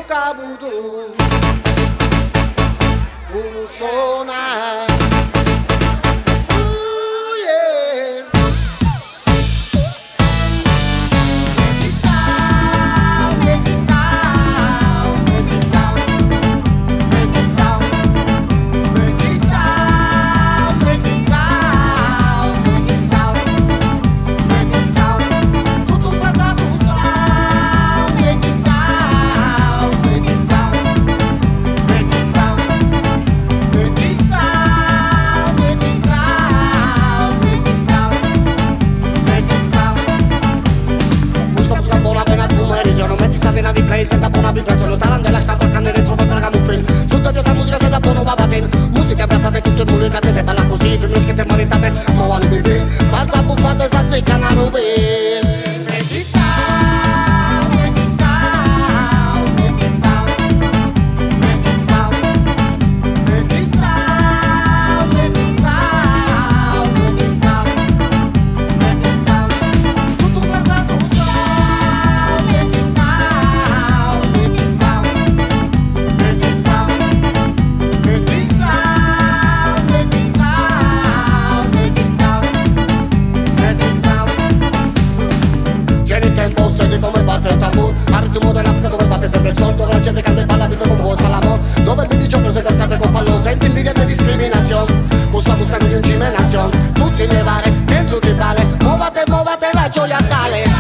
cabuto come suona. Senta buona vibrazione, talando la scampa, canne retrovata la camuffin. Sotto questa musica senta buono babatin. Musica piattate, tutte mulicate, se balla così, film che te maritate. Ma vuole bibì, pazza buffate, zazzica na rubin. Come batte il tambur, al ritmo dell'Africa dove batte sempre il sol, dove la gente canta e balla, vive come vuoi fa l'amor, dove il 15 giorno si cascate con pallone, senza invidia né discriminazione, questa musica non incime nazione, tutti levare, mezzo tribale, muovate, muovate, la gioia sale.